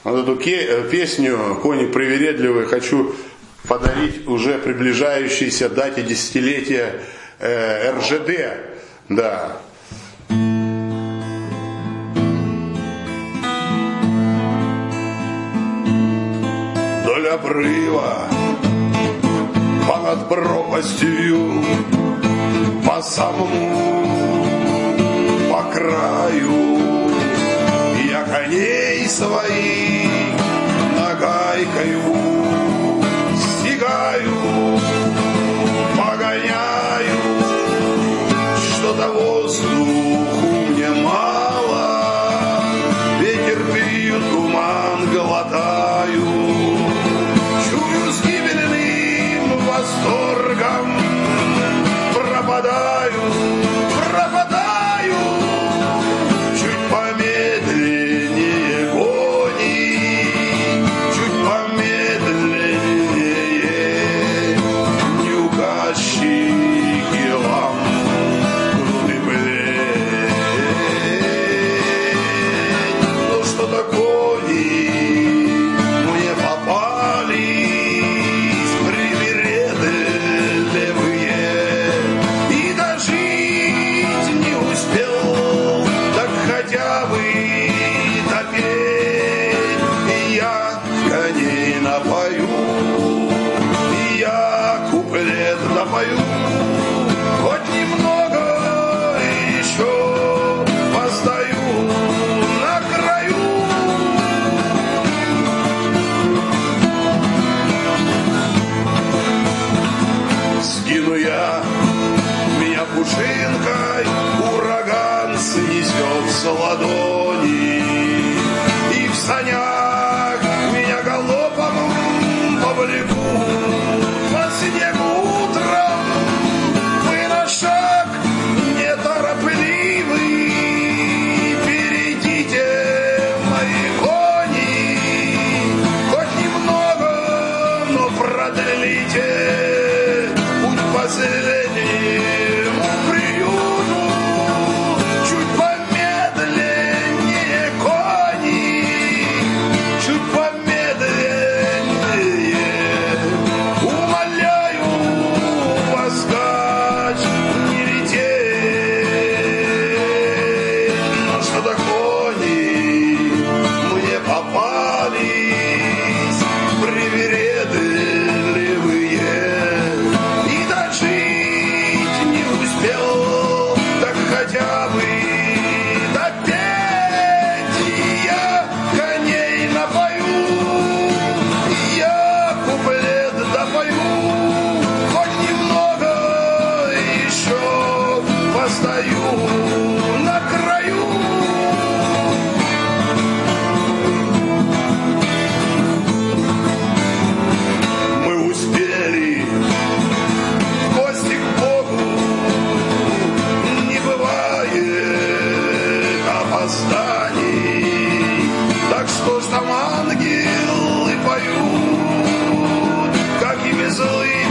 Вот эту песню «Коник привередливый» хочу подарить уже приближающейся дате десятилетия РЖД. Да. Вдоль обрыва, понад пропастью, по самому, по краю, я коней своих нагайкою стигаю, погоняю, что-то воздуху мне мало, ветер бьет, туман глотаю, чую с гибельным восторгом, пропадаю, чуть помедленнее гони, чуть помедленнее, не указчики вам груды блень. Ну что-то кони мне попались привередливые, и дожить не успел, так хотя бы допеть. И я коней напою, и я куплет напою, хоть немного еще постою на краю. Скину я, меня пушинкой ураган снесет с ладони, и в санях меня галопом повлекут по снегу утром. Вы на шаг неторопливый, перейдите, мои кони, хоть немного, но продлите путь последнему приюту. Чуть помедленнее, кони, чуть помедленнее, умоляю вас, скач, не лететь. Но что-то кони мне попались привередливые, и дожить не успел, так хотя бы допеть. И я коней напою, и я куплет допою, хоть немного еще постою на краю. Мы успели в гости к Богу, не бывает опозданий. Так что ж там ангелы поют, какими злыми